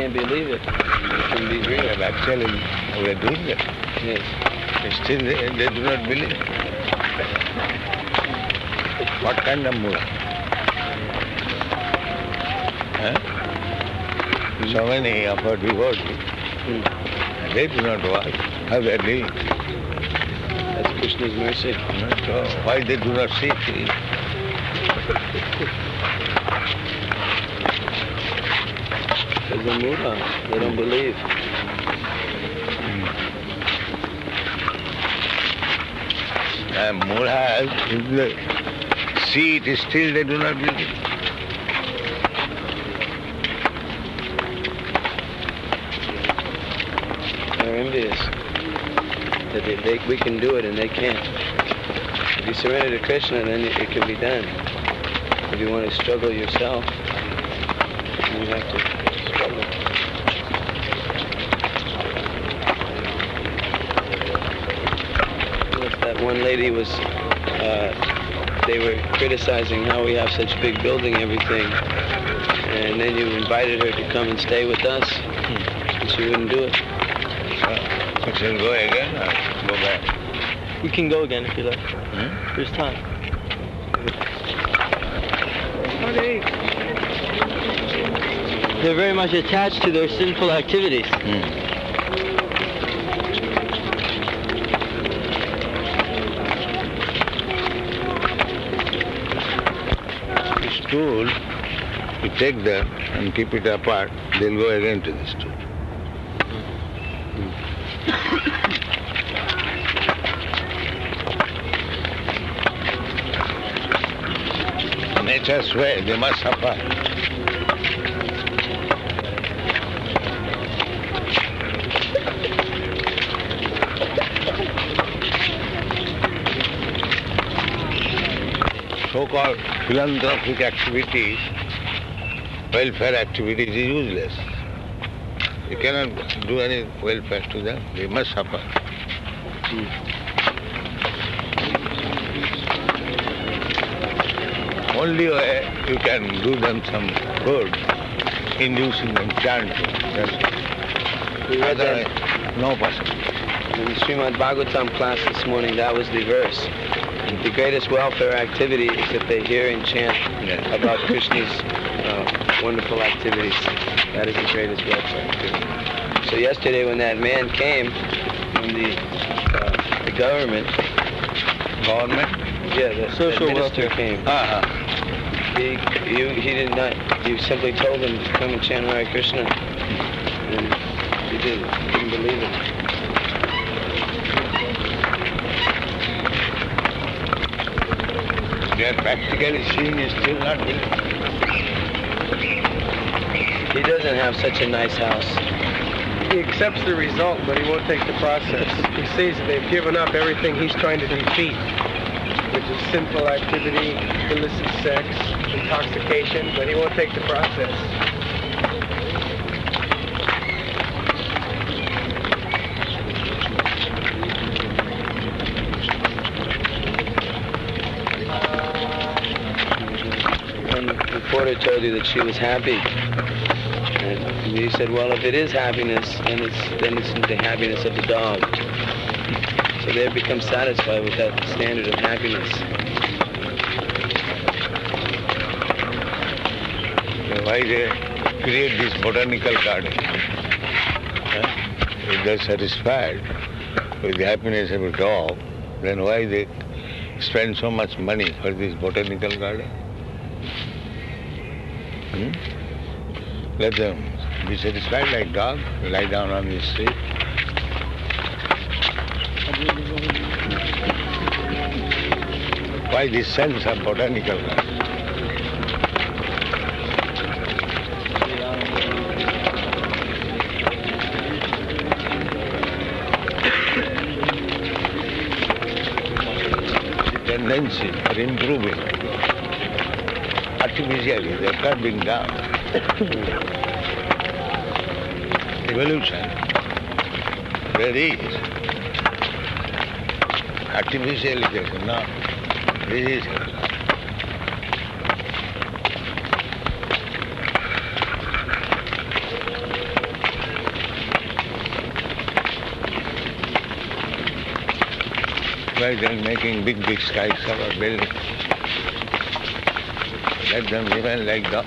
can't believe it. It can be real. Well, actually, we are doing it. Yes. Still, they do not believe. What kind of mula? Huh? So many of our devotees, they do not watch how they are doing. That's Krishna's mercy. So why they do not see it? Because they're mula. They don't believe. And mula, if they see it, still they do not believe. They're envious. That we can do it and they can't. If you surrender to Krishna, then it can be done. If you want to struggle yourself, you have to struggle. That one lady was, they were criticizing how we have such big building, everything. And then you invited her to come and stay with us, and she wouldn't do it. We shall go again or go back? We can go again if you like. There's time. They're very much attached to their sinful activities. Stool, you take them and keep it apart, they'll go again to the stool. Nature's way, they must suffer. So-called philanthropic activities, welfare activities is useless. You cannot do any welfare to them, they must suffer. Only way you can do them some good, inducing them chanting. Otherwise, no possibility. In the Srimad Bhagavatam class this morning, that was the verse. The greatest welfare activity is if they hear and chant about Krishna's wonderful activities. That is the greatest welfare activity. So yesterday when that man came from the government, the social minister welfare came. He did not. You simply told him to come and chant Hare Krishna, and he didn't believe it. They are practically seeing is still not believing. He doesn't have such a nice house. He accepts the result, but he won't take the process. He sees that they've given up everything he's trying to defeat, which is sinful activity, illicit sex, intoxication, but he won't take the process. And the reporter told you that she was happy. And he said, well, if it is happiness, then it's the happiness of the dog. So they've become satisfied with that standard of happiness. Why they create this botanical garden? If they're satisfied with the happiness of a dog, then why they spend so much money for this botanical garden? Let them be satisfied like dog, lie down on the street. Why this sense of botanical garden? The tendency for improving artificially, they're cutting down. Evolution, there is. Artificially, there's not. This is. why they are making big skyscraper buildings. Let them remain like that.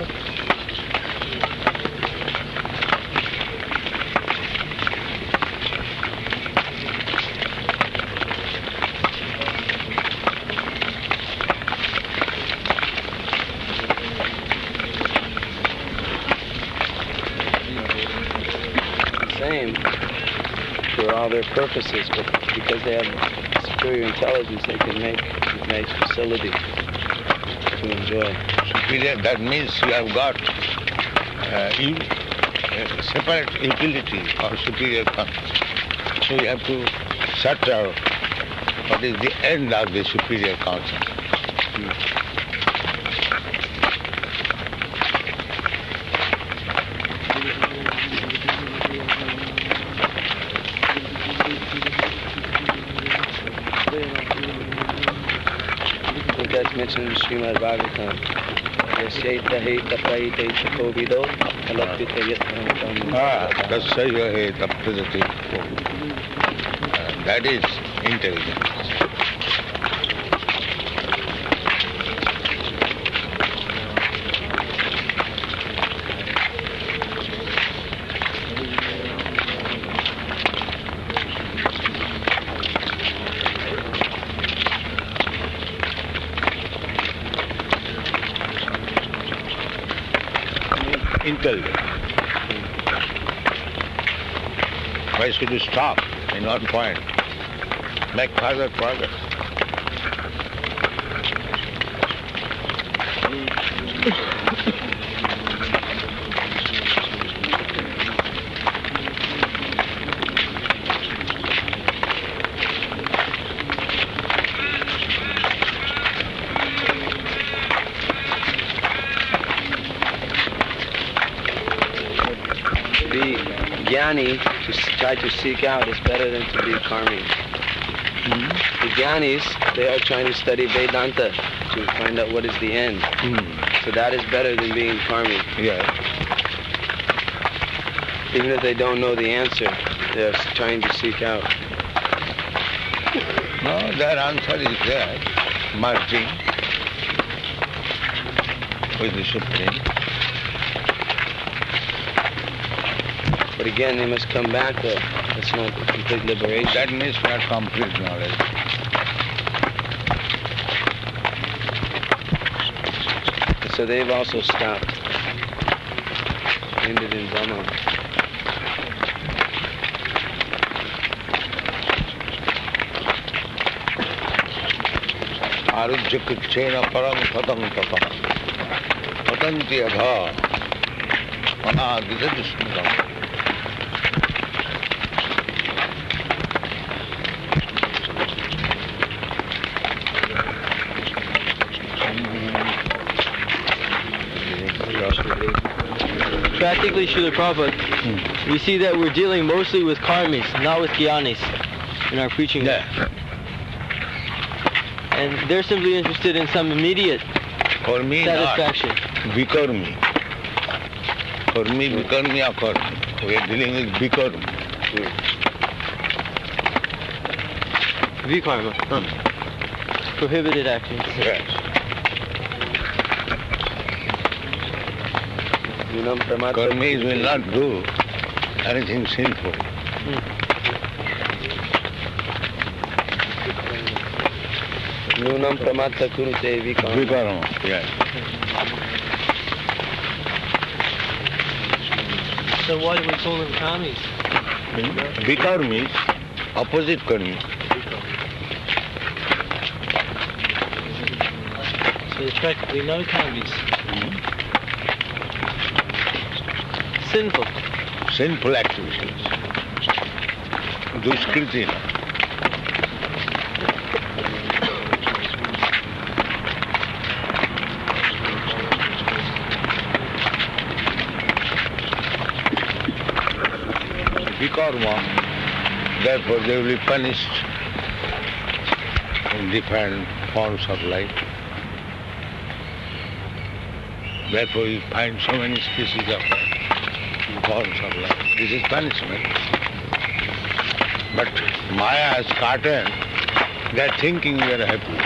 Same for all their purposes, but because they have superior intelligence, they can make a nice facility to enjoy. Superior, that means you have got separate utility or superior consciousness. So you have to search out what is the end of the superior consciousness. That's mentioned in Srimad Bhagavatam. Yasyaita he tapaita tapovido alapita yatmantam. Tasya he tapidati. That is intelligence. Intelligence. Why should you stop in one point? Make further progress. Jnani to try to seek out is better than to be karmi. The Jnanis, they are trying to study Vedanta to find out what is the end. So that is better than being karmi. Yeah. Even if they don't know the answer, they are trying to seek out. No, their answer is there. Merging with the Supreme. But again, they must come back though. It's not complete liberation. That means not complete knowledge. So they've also stopped. Ended in Brahma. Arujya kuchena param khatam tatam. Patanti adha. Anadita dusmukam. Practically, Srila Prabhupada, we see that we're dealing mostly with karmis, not with jnanis, in our preaching. Yeah. And they're simply interested in some immediate For me, satisfaction. not bikarmi. For me, bikarmi or karmi. We are dealing with bikarmi. Vikarma. Prohibited actions. Yes. Karmis will not do anything sinful. Nunam pramatta kurute vikarma. Vikarma, yes. So why do we call them karmis? Vikarmis, opposite karmi. So there's practically no karmis. Sinful. Sinful activities. Duskriti. Vikarma, therefore they will be punished in different forms of life. Therefore you find so many species of forms of life. This is punishment. But Maya has caught They are thinking we are happy.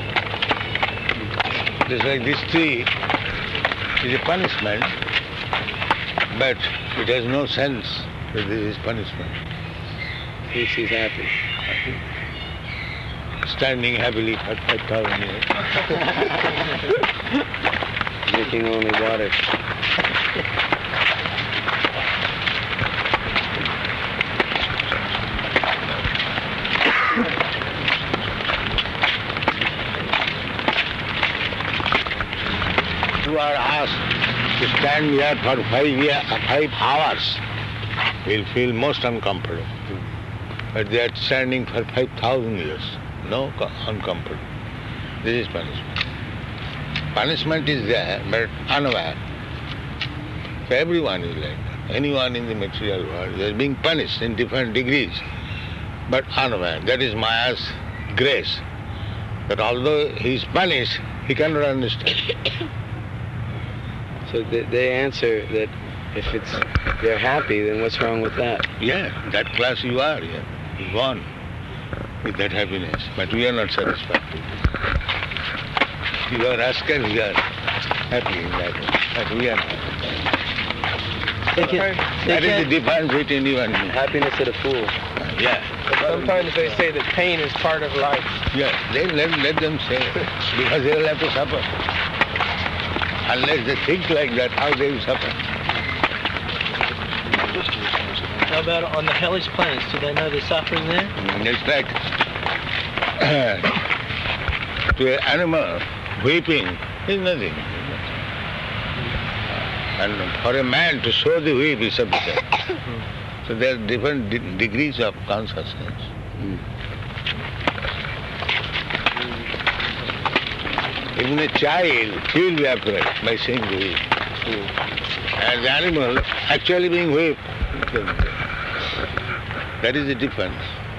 Just like this tree is a punishment, but it has no sense that this is punishment. Thinks he's happy. Standing happily for 5,000 years. Drinking only water. You are asked to stand here for 5 hours, will feel most uncomfortable. But they are standing for 5,000 years. No uncomfortable. This is punishment. Punishment is there, but unaware. So everyone is like that. Anyone in the material world is being punished in different degrees, but unaware. That is Maya's grace. That although he is punished, he cannot understand. So they answer that if they're happy, then what's wrong with that? Yeah, that class you are, yeah. You won with that happiness. But we are not satisfied. You are rascal, we are happy in that way. But we are not. That is the difference between you and me. Happiness of the fool. Yeah. Sometimes they say that pain is part of life. Yeah, let them say it, because they will have to suffer. Unless they think like that, how they will suffer? How about on the hellish planets? Do they know the suffering there? It's like to an animal, weeping is nothing. And for a man to show the weep is sufficient. So there are different degrees of consciousness. Even a child, he will be accurate by seeing the weep. And the animal actually being wept. That is the difference.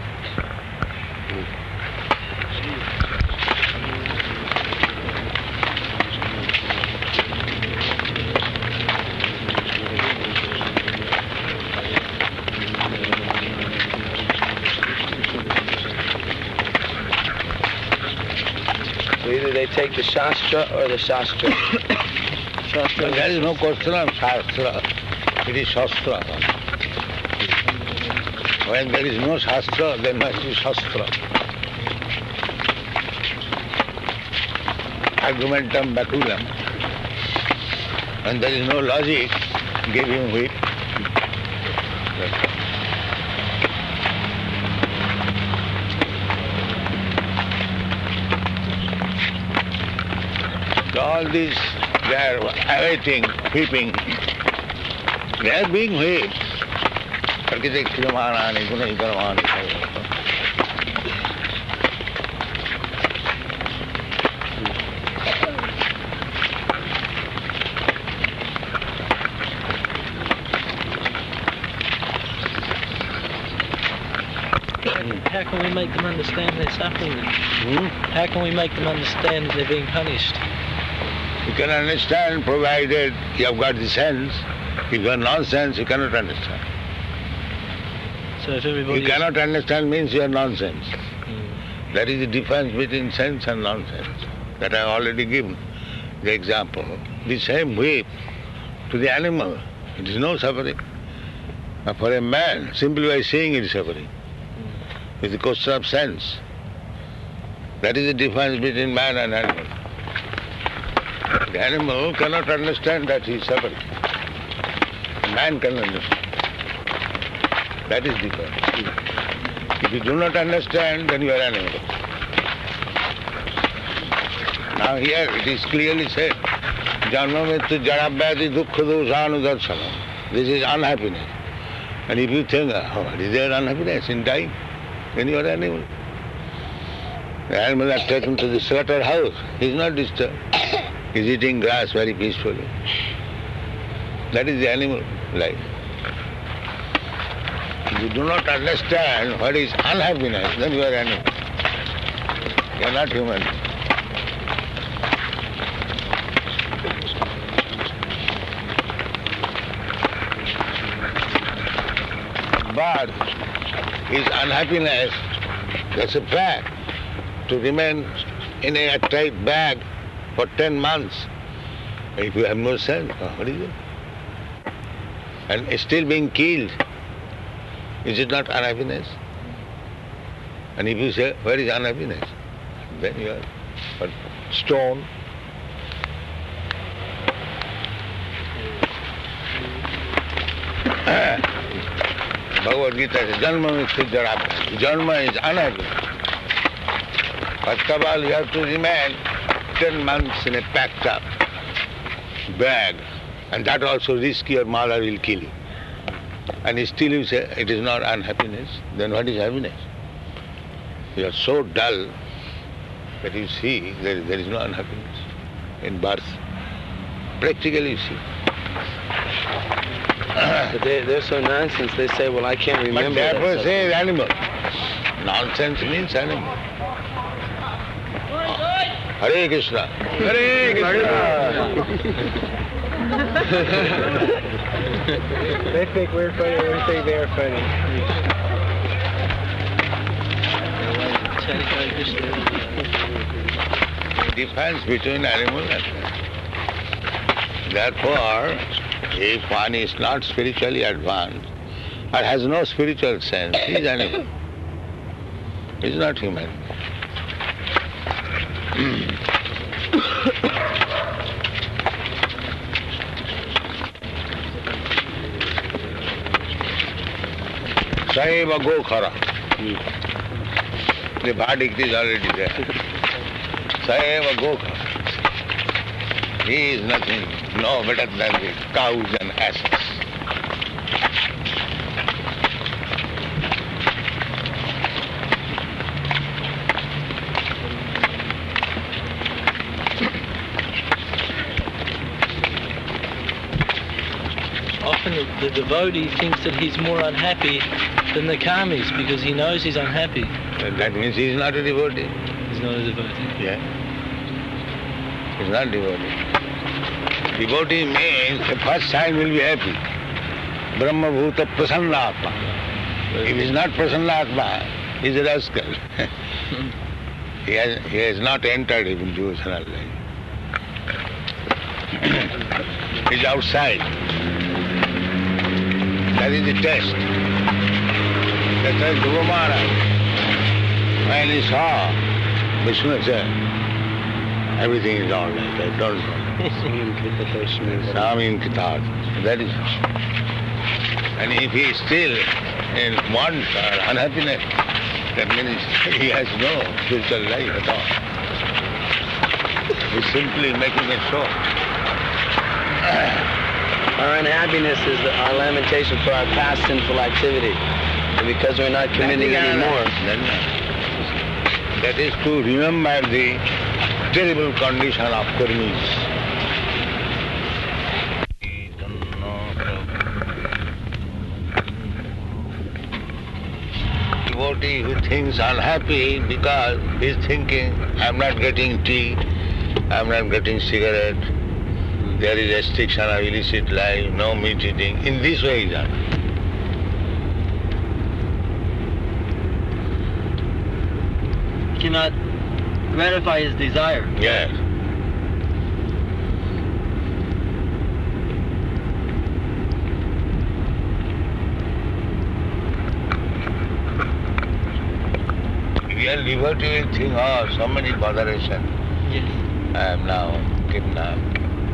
So either they take the Shastra or the Shastra. Shastra. There is no question of Shastra. It is Shastra. When there is no Shastra, there must be Shastra. Argumentum baculum. When there is no logic, give him whip. So all these, they are awaiting, whipping. They are being whipped. How can we make them understand they're suffering? How can we make them understand that they're being punished? You can understand provided you have got the sense. If you have nonsense, you cannot understand. So if everybody... You cannot understand means you are nonsense. That is the difference between sense and nonsense. That I have already given the example. The same whip to the animal, it is no suffering. But for a man, simply by seeing it is suffering. It's a question of sense. That is the difference between man and animal. The animal cannot understand that he is suffering. Man can understand. That is different. If you do not understand, then you are animal. Now here it is clearly said, Janma Mrityu Jara Vyadhi Dukkha Dosanu Darsana. This is unhappiness. And if you think, oh, is there unhappiness in dying? Then you are animal. The animal are taken to the slaughterhouse. He is not disturbed. He is eating grass very peacefully. That is the animal life. If you do not understand what is unhappiness, then you are animal. You are not human. But his unhappiness, that's a fact. to remain in a tight bag for 10 months. If you have no sense, what is it? And still being killed, is it not unhappiness? And if you say, where is unhappiness? Then you are but stone. Bhagavad Gita says, Janma Mrityu Jarabhya. Janma is unhappy. First of all, you have to remain 10 months in a packed up bag, and that also risk your mother will kill you. And still you say it is not unhappiness, then what is happiness? You are so dull that you see there is no unhappiness in birth. Practically you see. But they're so nonsense, they say, well, I can't remember. But therefore say animal. Nonsense means animal. Hare Krishna. Hare Krishna. They think we're funny, we think they're funny. Difference between animal and man. Therefore, if one is not spiritually advanced or has no spiritual sense, he is animal. He is not human. Saiva Gokhara. The verdict is already there. Saiva Gokhara. He is nothing, no better than the cows and asses. Often the devotee thinks that he's more unhappy than the karmis because he knows he's unhappy. That means he is not a devotee. He's not a devotee. Yeah. He is not devotee. Devotee means the first sign will be happy. Brahma Bhuta Prasanna Atma. If he is not Prasanna Atma, he is a rascal. he has not entered even devotional life. He is outside. That is the test. That's why Dhruva Maharaj, when he saw Vishnu said, everything is all right, I don't know. Samim Kitat. That is. And if he is still in want or unhappiness, that means he has no spiritual life at all. He is simply making a show. Our unhappiness is our lamentation for our past sinful activity. And because we're not committing anymore. That is to remember the terrible condition of karmis. Devotee who thinks unhappy because he is thinking, I am not getting tea, I am not getting cigarette, there is restriction of illicit life, no meat eating. In this way he is unhappy. Cannot gratify his desire. Yes. Real devotee will think, oh, so many botheration. Yes. I am now kidnapped.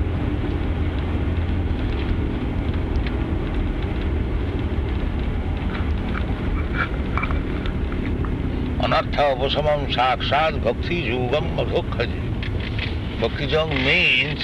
Anartha upasamam sakshat bhakti yugam madhukhaji. Bhakti yoga means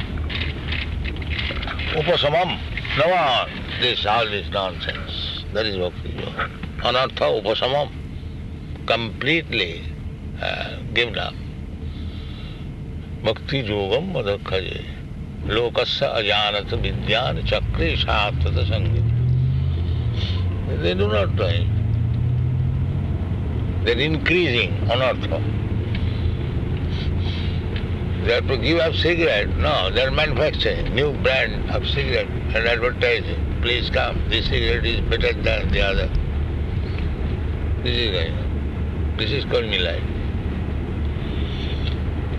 upasamam. No, all this nonsense. That is bhakti yoga. Anartha upasamam. Completely given up. Bhakti yogam madhukhaji. Lokasya ajanata vidyana chakri shatata sangita. They do not try. They are increasing anartha. They have to give up cigarette. No, they are manufacturing new brand of cigarette and advertising. Please come, this cigarette is better than the other. This is called me life.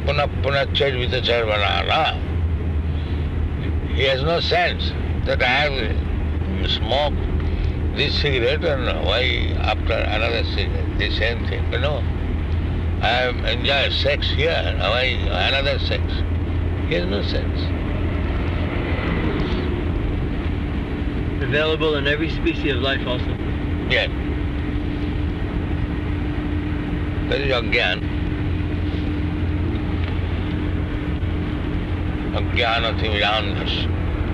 Puna Chadvita Charvanana. He has no sense that I have smoked this cigarette and why after another cigarette, the same thing. I have enjoyed sex here, why another sex? He has no sense. Available in every species of life also. Yes. That is Ajnana. Ajnanatimidandhas.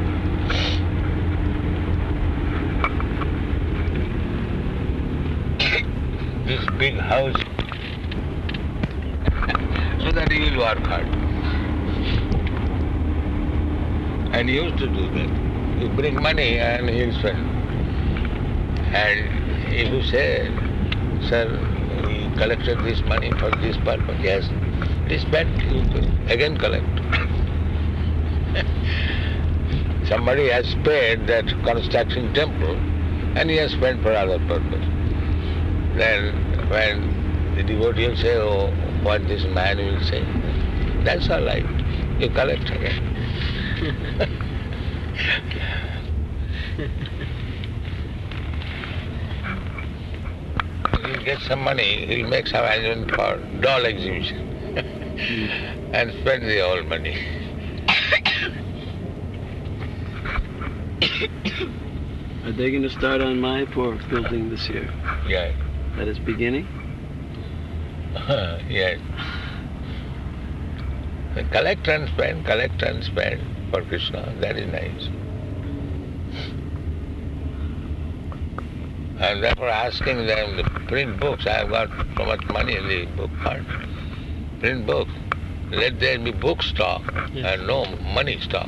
This big house, so that he will work hard. And he used to do that. You bring money and he'll spend. And if you say, sir, we collected this money for this purpose, yes, it is spent, you again collect. Somebody has paid that construction temple and he has spent for other purpose. Then when the devotee will say, oh, what this man will say, that's all right. You collect again. He'll get some money, he'll make some arrangement for doll exhibition and spend the whole money. Are they going to start on Mayapur building this year? Yeah. That is beginning? Yes. Collect and spend for Krishna, that is nice. I'm therefore asking them to print books. I have got so much money in the book fund. Print books. Let there be book stock and no money stock.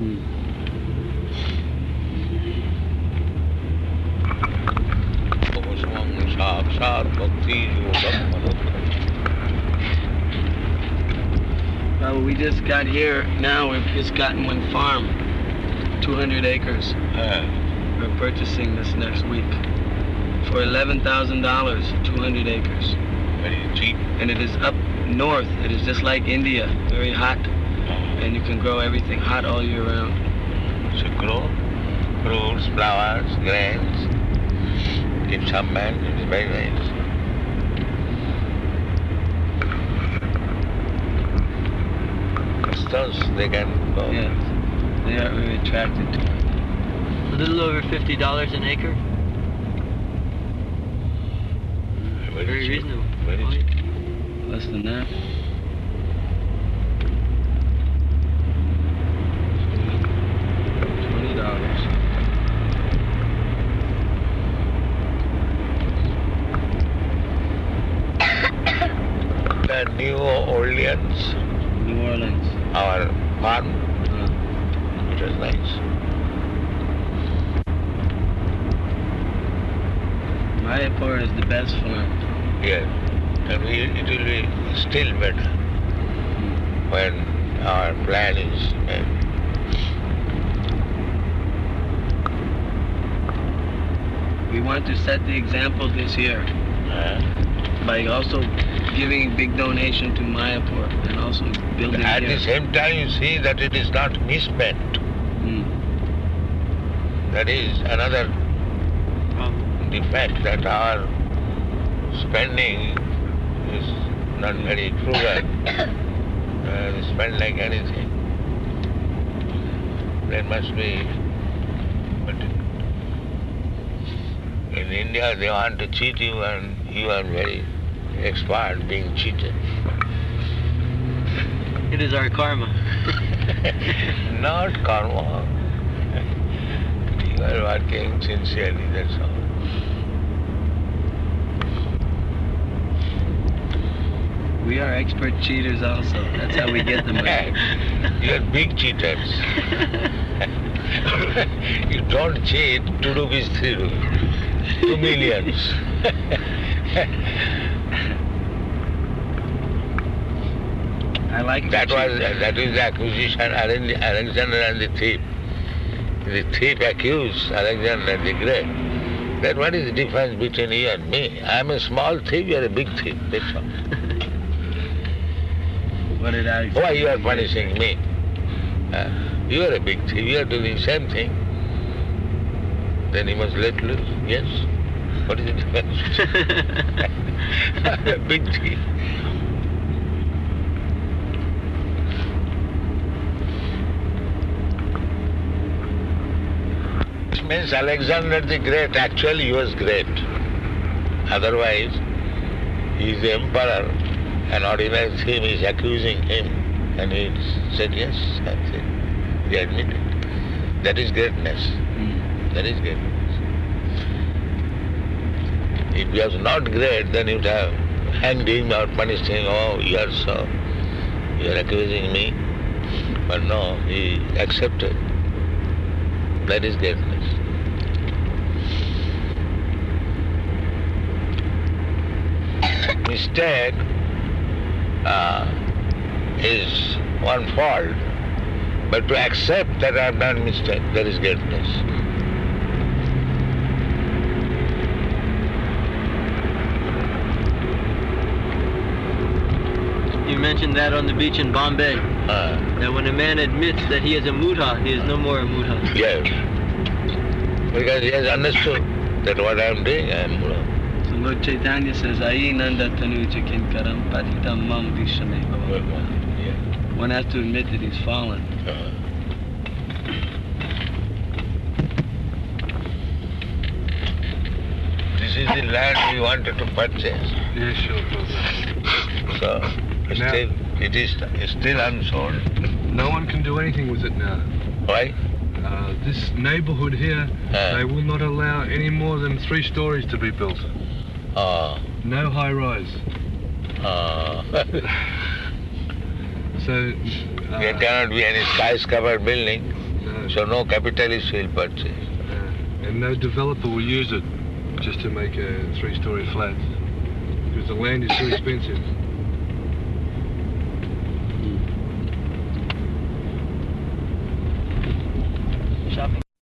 Well, we just got here now. We've just gotten one farm, 200 acres. We're purchasing this next week for $11,000, 200 acres. Very cheap. And it is up north. It is just like India, very hot. And you can grow everything hot all year round. So grow fruits, flowers, grains. In some man, it's very nice. Stones, they can go. Yes, they are very attracted to it. A little over $50 an acre. Very cheap. reasonable. Very cheap. Less than that. $20. The New Orleans, New Orleans. our farm, it was nice. Mayapur is the best farm. Yes, and it will be still better when our plan is made. We want to set the example this year by also giving a big donation to Mayapur and also building At here. the same time, you see that it is not misspent. That is another defect, that our spending is not very frugal. We spend like anything. There must be. But in India, they want to cheat you, and you are very expert being cheated. It is our karma. Not karma. You are working sincerely, that's all. We are expert cheaters also. That's how we get the money. You are big cheaters. You don't cheat 2 rupees, 3 rupees. 2 millions. I like That is the accusation, Alexander and the thief. The thief accused Alexander the Great. That what is the difference between you and me? I am a small thief, you are a big thief. That's all. what it actually Why you are punishing me? You are a big thief, you are doing the same thing. Then you must let loose, yes? What is the difference? I'm a big thief. This means Alexander the Great, actually he was great. Otherwise, he is the emperor, an ordinary thief is accusing him, and he said, yes, that's it. He admitted. That is greatness. That is greatness. If he was not great, then he would have hanged him or punished him. Oh, you are accusing me. But no, he accepted. That is greatness. Mistake is one fault, but to accept that I have done mistake, that is greatness. You mentioned that on the beach in Bombay. That when a man admits that he is a mudha, he is no more a mudha. Yes. Because he has understood that what I am doing, I am mudha. So Lord Chaitanya says, Ayi nanda tanuja kinkaram patitam mam vishamay bhava. One has to admit that he's fallen. This is the land we wanted to purchase. Yes, sure. So it is still unsold. No one can do anything with it now. Why? This neighborhood here, they will not allow any more than 3 stories to be built. No high rise. So There cannot be any skyscraper building, no, so no capitalist will purchase. and no developer will use it just to make a 3-story flat because the land is too expensive.